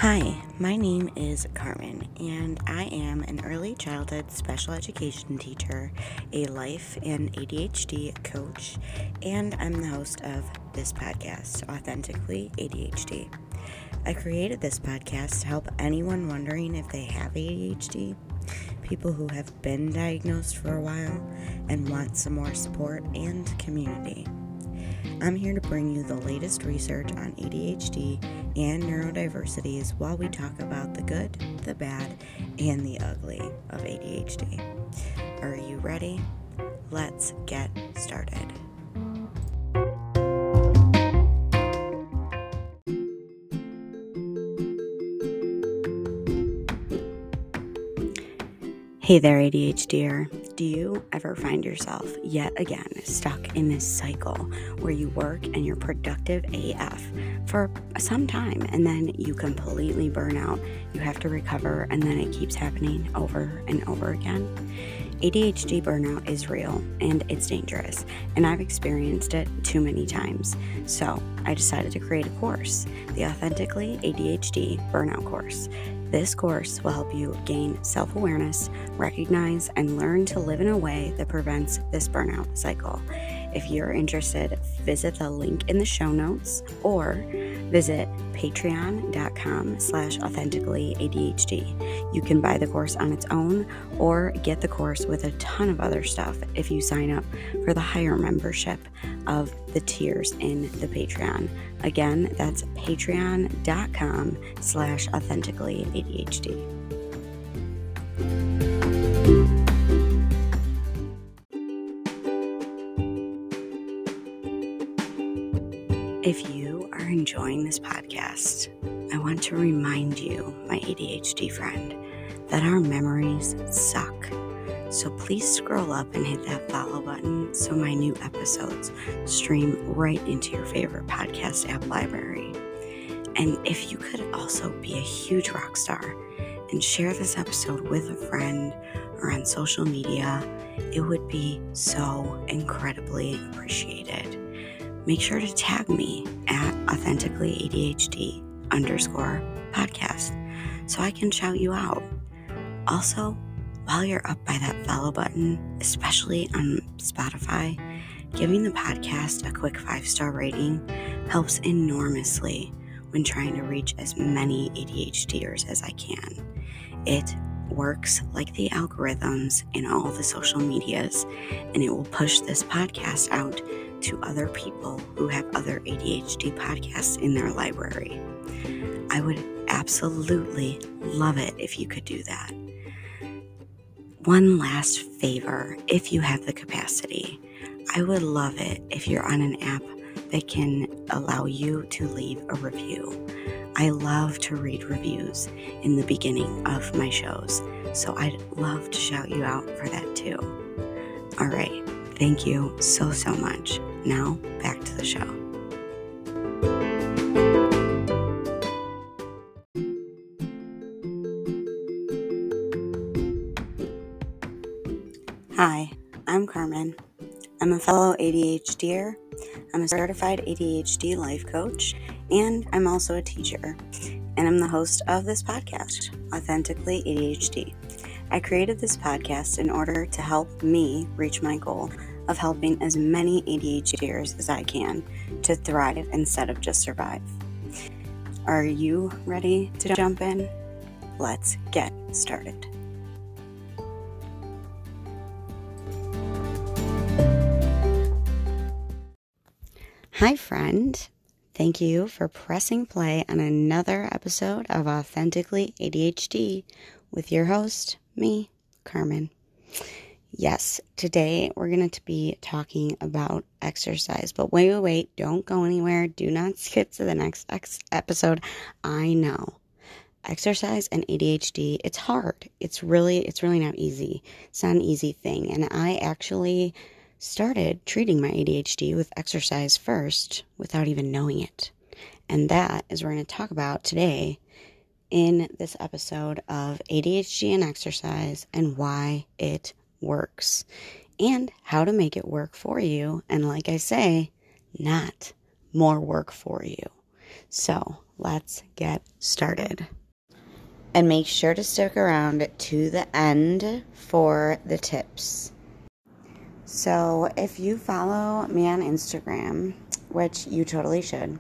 Hi, my name is Carmen, and I am an early childhood special education teacher, a life and ADHD coach, and I'm the host of this podcast, Authentically ADHD. I created this podcast to help anyone wondering if they have ADHD, people who have been diagnosed for a while and want some more support and community. I'm here to bring you the latest research on ADHD and neurodiversities while we talk about the good, the bad, and the ugly of ADHD. Are you ready? Let's get started. Hey there, ADHDer. Do you ever find yourself yet again stuck in this cycle where you work and you're productive AF for some time and then you completely burn out, you have to recover, and then it keeps happening over and over again? ADHD burnout is real and it's dangerous, and I've experienced it too many times. So I decided to create a course, the Authentically ADHD Burnout Course. This course will help you gain self-awareness, recognize, and learn to live in a way that prevents this burnout cycle. If you're interested, visit the link in the show notes or visit patreon.com/authenticallyadhd. You can buy the course on its own or get the course with a ton of other stuff if you sign up for the higher membership of the tiers in the Patreon. Again, that's patreon.com/authenticallyadhd. If you are enjoying this podcast, I want to remind you, my ADHD friend, that our memories suck. So please scroll up and hit that follow button so my new episodes stream right into your favorite podcast app library. And if you could also be a huge rock star and share this episode with a friend or on social media, it would be so incredibly appreciated. Make sure to tag me at authenticallyadhd_podcast so I can shout you out. Also, while you're up by that follow button, especially on Spotify, giving the podcast a quick 5-star rating helps enormously when trying to reach as many ADHDers as I can. It works like the algorithms in all the social medias, and it will push this podcast out to other people who have other ADHD podcasts in their library. I would absolutely love it if you could do that. One last favor, if you have the capacity, I would love it if you're on an app that can allow you to leave a review. I love to read reviews in the beginning of my shows, so I'd love to shout you out for that too. All right, thank you so much. Now, back to the show. Hi, I'm Carmen. I'm a fellow ADHDer. I'm a certified ADHD life coach, and I'm also a teacher. And I'm the host of this podcast, Authentically ADHD. I created this podcast in order to help me reach my goal of helping as many ADHDers as I can to thrive instead of just survive. Are you ready to jump in? Let's get started. Hi, friend. Thank you for pressing play on another episode of Authentically ADHD with your host, me, Carmen. Yes, today we're going to be talking about exercise, but wait, don't go anywhere. Do not skip to the next episode. I know. Exercise and ADHD, it's hard. It's really not easy. It's not an easy thing. And I actually started treating my ADHD with exercise first without even knowing it. And that is what we're going to talk about today in this episode of ADHD and exercise and why it works and how to make it work for you. And like I say, not more work for you. So let's get started. And make sure to stick around to the end for the tips. So if you follow me on Instagram, which you totally should,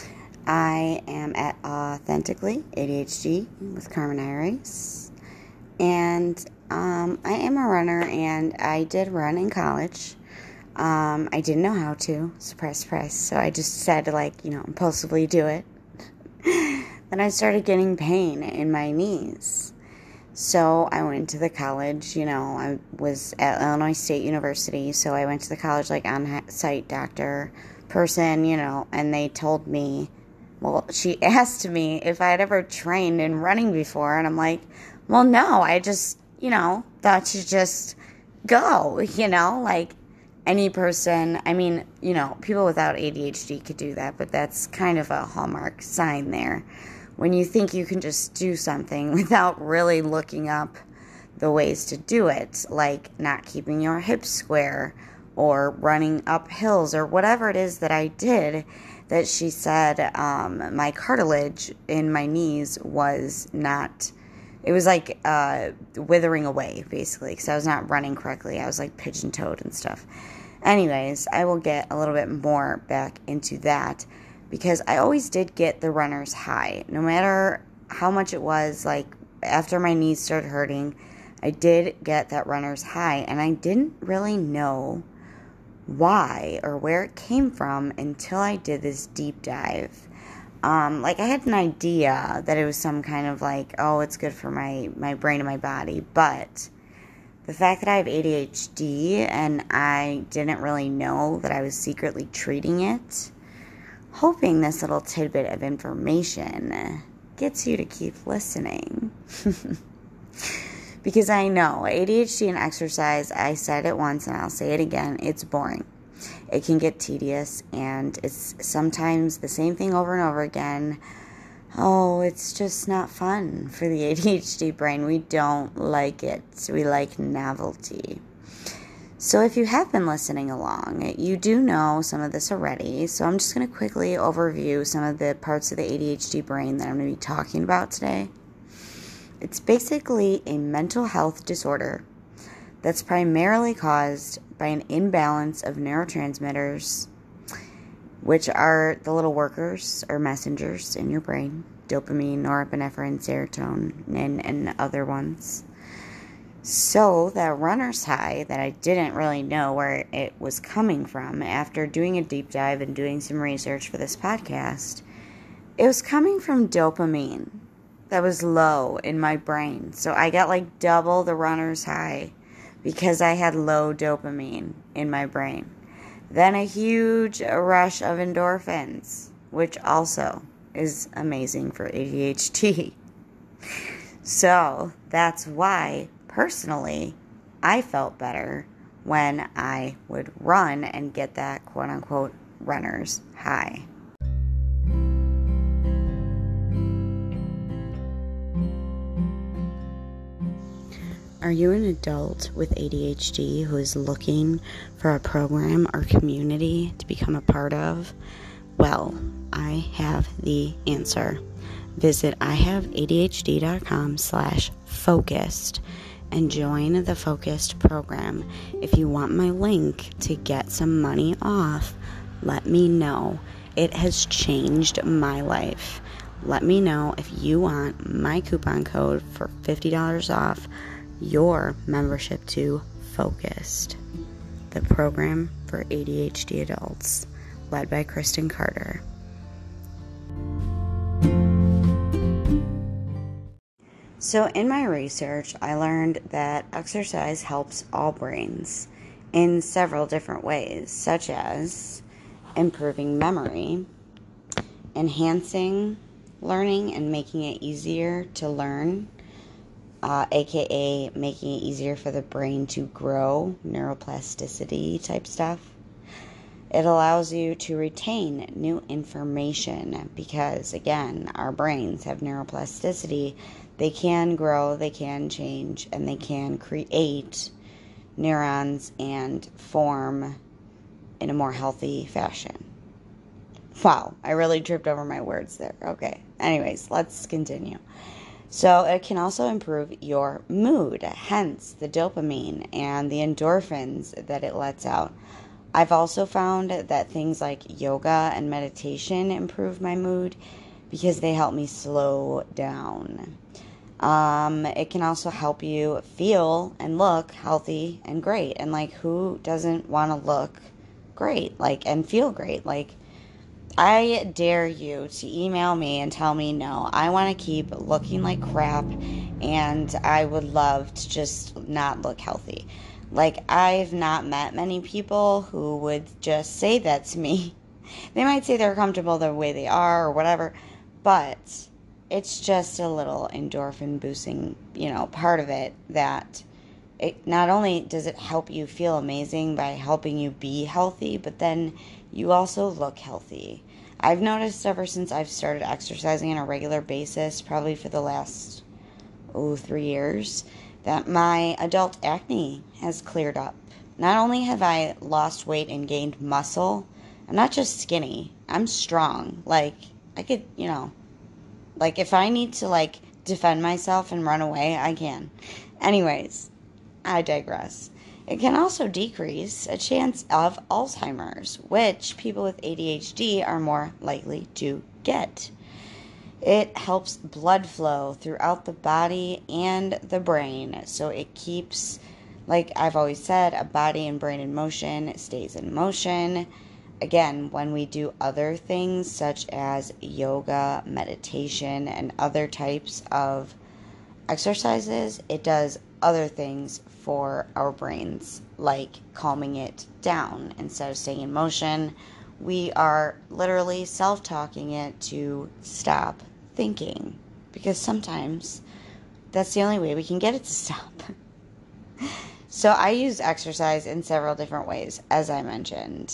I am at Authentically ADHD with Carmen Iris. And I am a runner, and I did run in college. I didn't know how to, surprise, surprise. So I just said to impulsively do it. Then I started getting pain in my knees. So I went to the college, I was at Illinois State University, so I went to the college on-site doctor person, and they told me, she asked me if I had ever trained in running before, and I'm like, well, no, I just, thought to just go, any person, people without ADHD could do that, but that's kind of a hallmark sign there. When you think you can just do something without really looking up the ways to do it, like not keeping your hips square or running up hills or whatever it is that I did, that she said my cartilage in my knees was not, it was like withering away, basically, because I was not running correctly. I was like pigeon-toed and stuff. Anyways, I will get a little bit more back into that, because I always did get the runner's high. No matter how much it was, after my knees started hurting, I did get that runner's high, and I didn't really know why or where it came from until I did this deep dive. I had an idea that it was some kind of it's good for my brain and my body, but the fact that I have ADHD and I didn't really know that I was secretly treating it, hoping this little tidbit of information gets you to keep listening. Because I know ADHD and exercise, I said it once and I'll say it again, it's boring. It can get tedious, and it's sometimes the same thing over and over again. Oh, it's just not fun for the ADHD brain. We don't like it. We like novelty. So if you have been listening along, you do know some of this already. So I'm just going to quickly overview some of the parts of the ADHD brain that I'm going to be talking about today. It's basically a mental health disorder that's primarily caused by an imbalance of neurotransmitters, which are the little workers or messengers in your brain: dopamine, norepinephrine, serotonin, and other ones. So that runner's high that I didn't really know where it was coming from, after doing a deep dive and doing some research for this podcast, it was coming from dopamine that was low in my brain. So I got double the runner's high because I had low dopamine in my brain. Then a huge rush of endorphins, which also is amazing for ADHD. So that's why, personally, I felt better when I would run and get that quote-unquote runner's high. Are you an adult with ADHD who is looking for a program or community to become a part of? Well, I have the answer. Visit ihaveadhd.com/focused and join the Focused program. If you want my link to get some money off, let me know. It has changed my life. Let me know if you want my coupon code for $50 off your membership to Focused, the program for ADHD adults, led by Kristen Carter. So in my research, I learned that exercise helps all brains in several different ways, such as improving memory, enhancing learning and making it easier to learn, aka making it easier for the brain to grow, neuroplasticity type stuff. It allows you to retain new information because, again, our brains have neuroplasticity. They can grow, they can change, and they can create neurons and form in a more healthy fashion. Wow, I really tripped over my words there. Okay. Anyways, let's continue. So it can also improve your mood, hence the dopamine and the endorphins that it lets out. I've also found that things like yoga and meditation improve my mood because they help me slow down. It can also help you feel and look healthy and great. And like, who doesn't want to look great, like, and feel great? Like, I dare you to email me and tell me no. I want to keep looking like crap and I would love to just not look healthy. Like, I've not met many people who would just say that to me. They might say they're comfortable the way they are or whatever, but it's just a little endorphin boosting, part of it that it not only does it help you feel amazing by helping you be healthy, but then you also look healthy. I've noticed ever since I've started exercising on a regular basis, probably for the last 3 years, that my adult acne has cleared up. Not only have I lost weight and gained muscle, I'm not just skinny, I'm strong. Like, I could, like, if I need to, like, defend myself and run away, I can. Anyways, I digress. It can also decrease a chance of Alzheimer's, which people with ADHD are more likely to get. It helps blood flow throughout the body and the brain, so it keeps, like I've always said, a body and brain in motion stays in motion. Again, when we do other things such as yoga, meditation, and other types of exercises, it does other things for our brains, like calming it down. Instead of staying in motion, we are literally self-talking it to stop thinking, because sometimes that's the only way we can get it to stop. So I use exercise in several different ways, as I mentioned.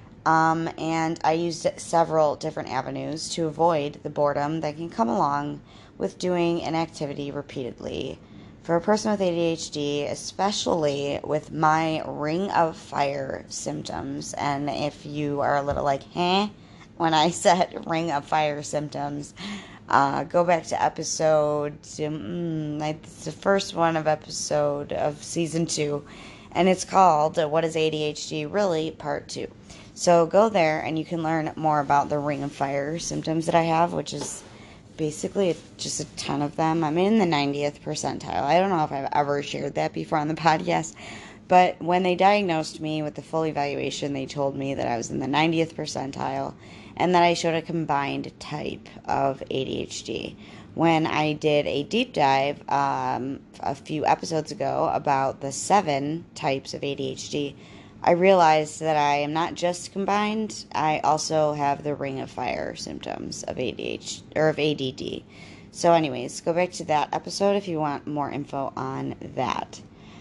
And I used several different avenues to avoid the boredom that can come along with doing an activity repeatedly. For a person with ADHD, especially with my ring of fire symptoms, and if you are a little like, when I said ring of fire symptoms, go back to episode, it's the first one of episode of season 2, and it's called What is ADHD Really? Part 2. So go there and you can learn more about the ring of fire symptoms that I have, which is basically just a ton of them. I'm in the 90th percentile. I don't know if I've ever shared that before on the podcast, but when they diagnosed me with the full evaluation, they told me that I was in the 90th percentile and that I showed a combined type of ADHD. When I did a deep dive a few episodes ago about the 7 types of ADHD, I realized that I am not just combined, I also have the ring of fire symptoms of ADHD, or of ADD. So anyways, go back to that episode if you want more info on that.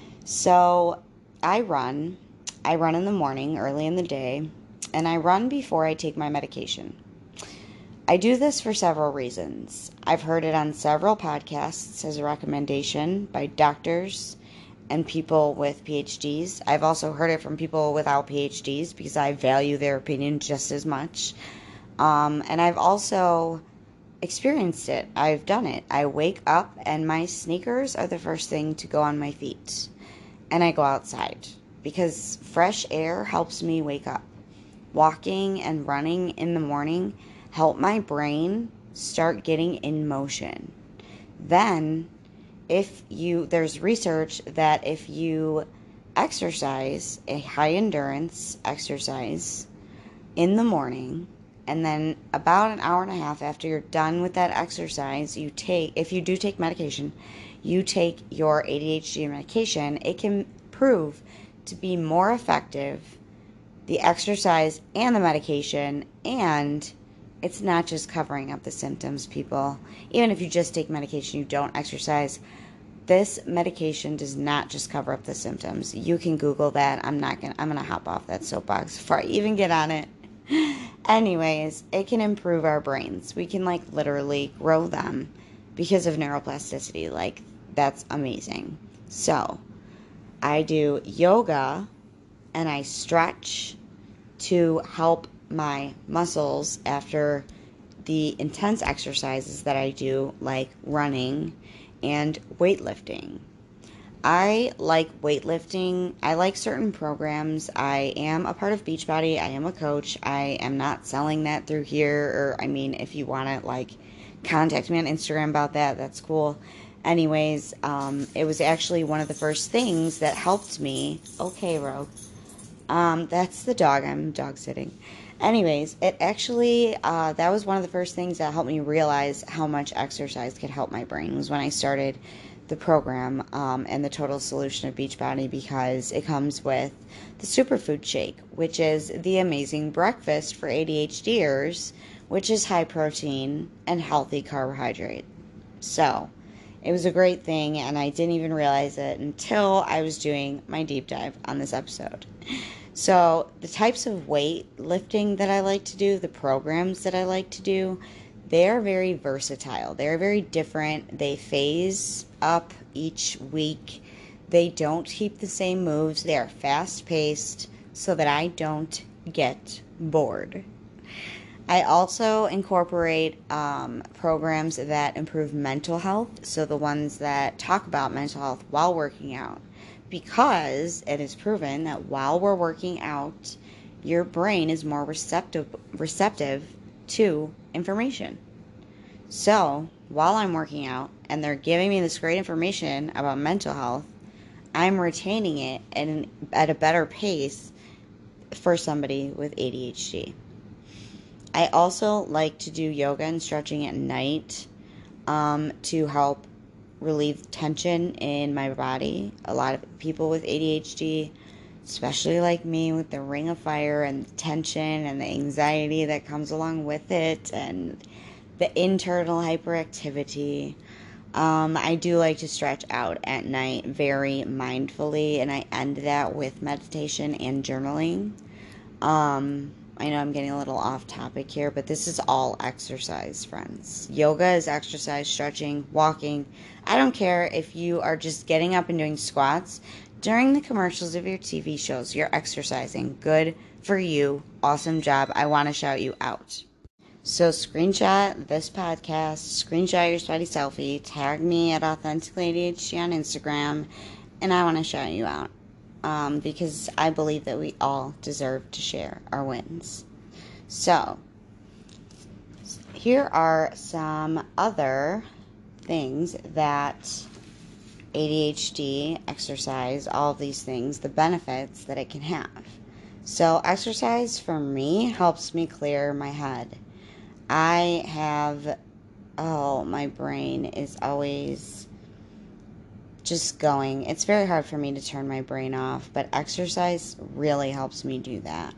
So I run in the morning, early in the day, and I run before I take my medication. I do this for several reasons. I've heard it on several podcasts as a recommendation by doctors and people with PhDs. I've also heard it from people without PhDs because I value their opinion just as much. And I've also experienced it. I've done it. I wake up and my sneakers are the first thing to go on my feet. And I go outside because fresh air helps me wake up. Walking and running in the morning help my brain start getting in motion. Then there's research that if you exercise a high endurance exercise in the morning, and then about an hour and a half after you're done with that exercise, if you do take medication, you take your ADHD medication, it can prove to be more effective, the exercise and the medication, and it's not just covering up the symptoms, people. Even if you just take medication, you don't exercise, this medication does not just cover up the symptoms. You can Google that. I'm gonna hop off that soapbox before I even get on it. Anyways, it can improve our brains. We can literally grow them because of neuroplasticity. That's amazing. So, I do yoga and I stretch to help my muscles after the intense exercises that I do, like running and weightlifting. I like weightlifting. I like certain programs. I am a part of Beachbody. I am a coach. I am not selling that through here. Or, I mean, if you want to, like, contact me on Instagram about that, that's cool. Anyways, it was actually one of the first things that helped me. Okay, Rogue. That's the dog. I'm dog sitting. Anyways, it actually, that was one of the first things that helped me realize how much exercise could help my brain, was when I started the program and the Total Solution of Beachbody, because it comes with the Superfood Shake, which is the amazing breakfast for ADHDers, which is high protein and healthy carbohydrate. So, it was a great thing, and I didn't even realize it until I was doing my deep dive on this episode. So, the types of weightlifting that I like to do, the programs that I like to do, they are very versatile. They're very different. They phase up each week. They don't keep the same moves. They are fast-paced so that I don't get bored. I also incorporate programs that improve mental health, so the ones that talk about mental health while working out, because it is proven that while we're working out, your brain is more receptive to information. So, while I'm working out and they're giving me this great information about mental health, I'm retaining it at a better pace for somebody with ADHD. I also like to do yoga and stretching at night to help relieve tension in my body. A lot of people with ADHD, especially like me, with the ring of fire and the tension and the anxiety that comes along with it and the internal hyperactivity, I do like to stretch out at night very mindfully, and I end that with meditation and journaling. I know I'm getting a little off topic here, but this is all exercise, friends. Yoga is exercise, stretching, walking. I don't care if you are just getting up and doing squats. During the commercials of your TV shows, you're exercising. Good for you. Awesome job. I want to shout you out. So screenshot this podcast, screenshot your sweaty selfie, tag me at Authentically ADHD on Instagram, and I want to shout you out. Because I believe that we all deserve to share our wins. So, here are some other things that ADHD, exercise, all of these things, the benefits that it can have. So, exercise for me helps me clear my head. My brain is always just going. It's very hard for me to turn my brain off, but exercise really helps me do that.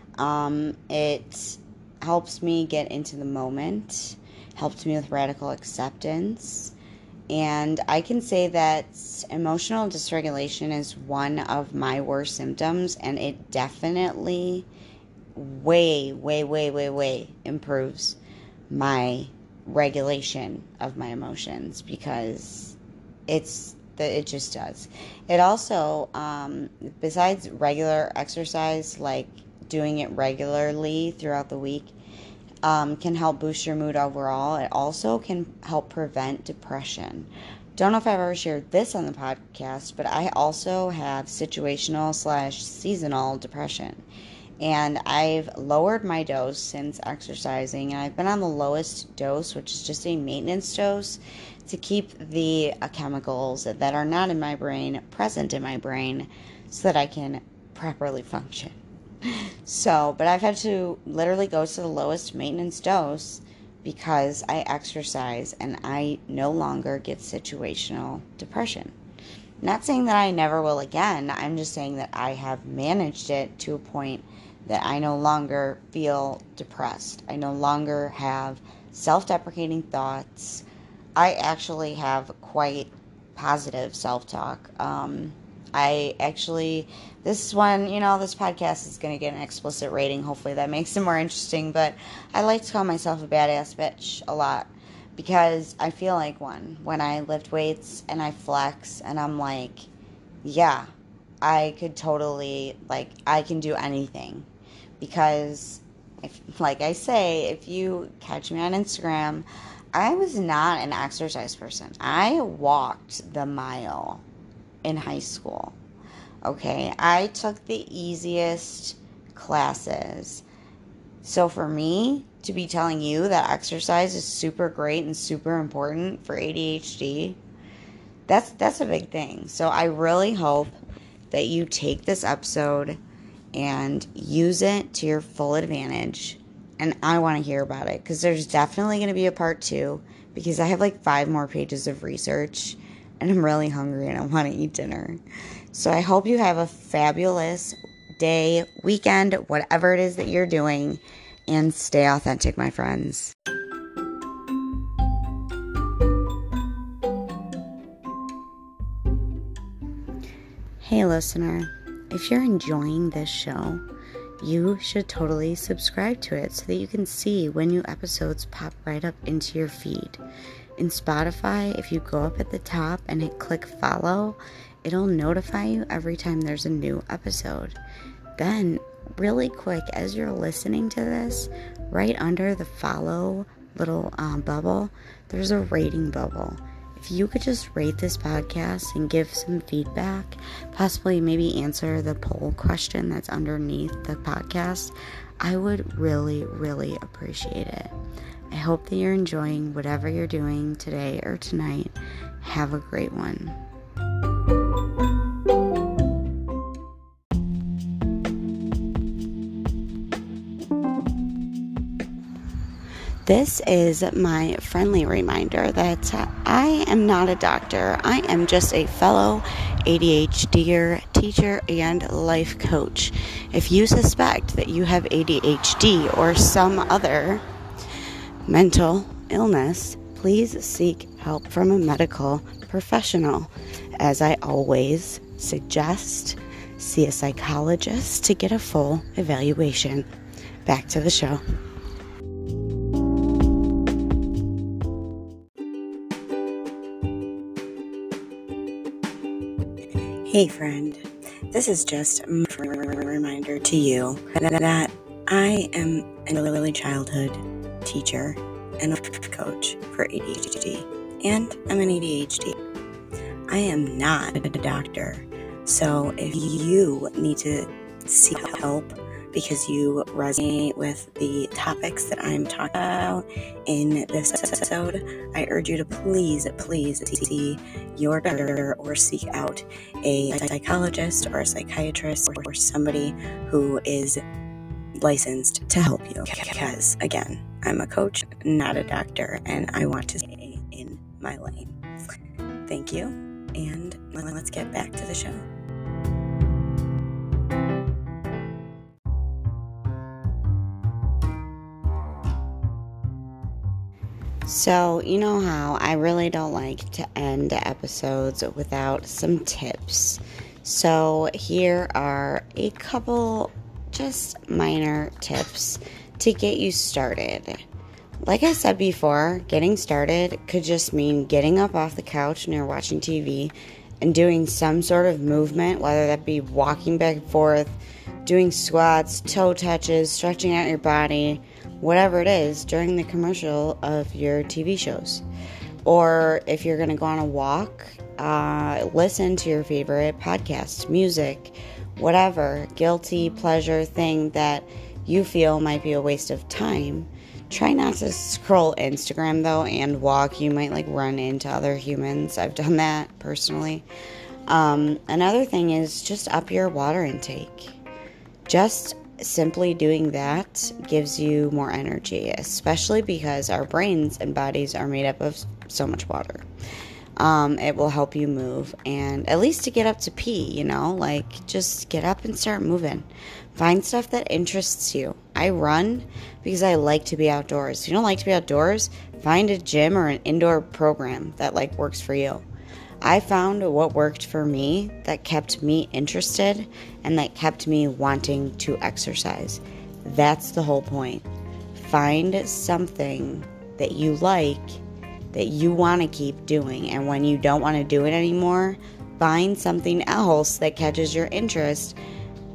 It helps me get into the moment, helps me with radical acceptance, and I can say that emotional dysregulation is one of my worst symptoms, and it definitely way improves my regulation of my emotions, because it just does. It also, besides regular exercise, like doing it regularly throughout the week, can help boost your mood overall. It also can help prevent depression. Don't know if I've ever shared this on the podcast, but I also have situational/seasonal depression. And I've lowered my dose since exercising, and I've been on the lowest dose, which is just a maintenance dose, to keep the chemicals that are not in my brain present in my brain so that I can properly function. But I've had to literally go to the lowest maintenance dose because I exercise and I no longer get situational depression. Not saying that I never will again. I'm just saying that I have managed it to a point that I no longer feel depressed. I no longer have self-deprecating thoughts. I actually have quite positive self-talk. This podcast is going to get an explicit rating. Hopefully that makes it more interesting. But I like to call myself a badass bitch a lot because I feel like one when I lift weights and I flex and I'm like, yeah, I could totally, I can do anything. Because like I say, if you catch me on Instagram, I was not an exercise person. I walked the mile in high school. Okay, I took the easiest classes. So for me to be telling you that exercise is super great and super important for ADHD, that's a big thing. So I really hope that you take this episode and use it to your full advantage. And I want to hear about it because there's definitely going to be a part 2 because I have like 5 more pages of research and I'm really hungry and I want to eat dinner. So I hope you have a fabulous day, weekend, whatever it is that you're doing, and stay authentic, my friends. Hey, listener, if you're enjoying this show, you should totally subscribe to it so that you can see when new episodes pop right up into your feed. In Spotify, if you go up at the top and hit click follow, it'll notify you every time there's a new episode. Then, really quick, as you're listening to this, right under the follow little bubble, there's a rating bubble. If you could just rate this podcast and give some feedback, possibly maybe answer the poll question that's underneath the podcast, I would really, really appreciate it. I hope that you're enjoying whatever you're doing today or tonight. Have a great one. This is my friendly reminder that I am not a doctor. I am just a fellow ADHDer, teacher, and life coach. If you suspect that you have ADHD or some other mental illness, please seek help from a medical professional. As I always suggest, see a psychologist to get a full evaluation. Back to the show. Hey friend, this is just a reminder to you that I am an early childhood teacher and a coach for ADHD, and I'm an ADHD. I am not a doctor, so if you need to seek help because you resonate with the topics that I'm talking about in this episode, I urge you to please see your doctor or seek out a psychologist or a psychiatrist or somebody who is licensed to help you. Because, again, I'm a coach, not a doctor, and I want to stay in my lane. Thank you, and let's get back to the show. So, you know how I really don't like to end episodes without some tips. So, here are a couple just minor tips to get you started. Like I said before, getting started could just mean getting up off the couch when you're watching TV and doing some sort of movement, whether that be walking back and forth, doing squats, toe touches, stretching out your body, whatever it is during the commercial of your TV shows. Or if you're going to go on a walk, listen to your favorite podcasts, music, whatever guilty pleasure thing that you feel might be a waste of time. Try not to scroll Instagram though and walk. You might run into other humans. I've done that personally. Another thing is just up your water intake. Just simply doing that gives you more energy, especially because our brains and bodies are made up of so much water. It will help you move, and at least to get up to pee, just get up and start moving. Find stuff that interests you. I run because I like to be outdoors. If you don't like to be outdoors, find a gym or an indoor program that works for you. I found what worked for me, that kept me interested, and that kept me wanting to exercise. That's the whole point. Find something that you like, that you want to keep doing, and when you don't want to do it anymore, find something else that catches your interest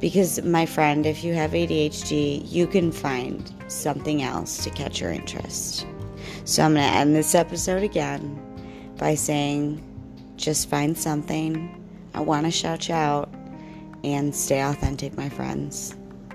Because, my friend, if you have ADHD, you can find something else to catch your interest. So I'm going to end this episode again by saying, just find something. I want to shout you out, and stay authentic, my friends.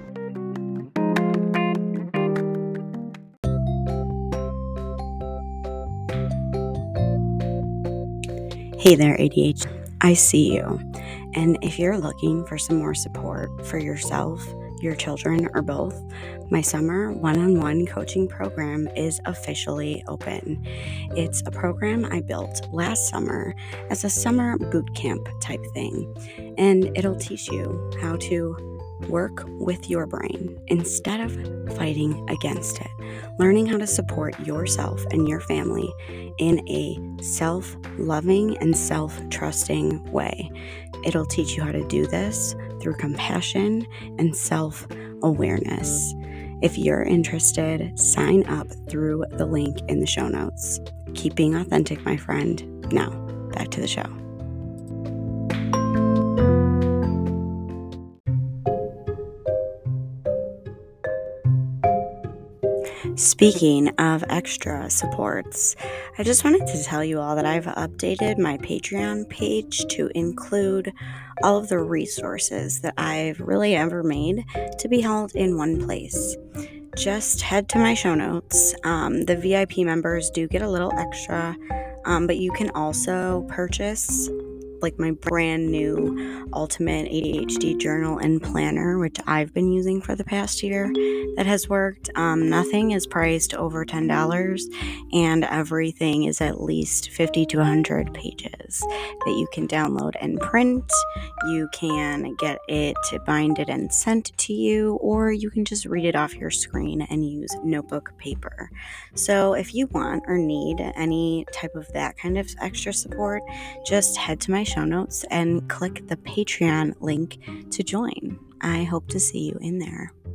Hey there, ADHD. I see you. And if you're looking for some more support for yourself, your children, or both, my summer one-on-one coaching program is officially open. It's a program I built last summer as a summer boot camp type thing, and it'll teach you how to work with your brain instead of fighting against it, learning how to support yourself and your family in a self-loving and self-trusting way. It'll teach you how to do this through compassion and self-awareness. If you're interested, sign up through the link in the show notes. Keep being authentic, my friend. Now, back to the show. Speaking of extra supports, I just wanted to tell you all that I've updated my Patreon page to include all of the resources that I've really ever made to be held in one place. Just head to my show notes. The VIP members do get a little extra, but you can also purchase like my brand new Ultimate ADHD Journal and Planner, which I've been using for the past year. That has worked. Nothing is priced over $10, and everything is at least 50 to 100 pages that you can download and print. You can get it binded and sent to you, or you can just read it off your screen and use notebook paper. So if you want or need any type of that kind of extra support, just head to my show notes and click the Patreon link to join. I hope to see you in there.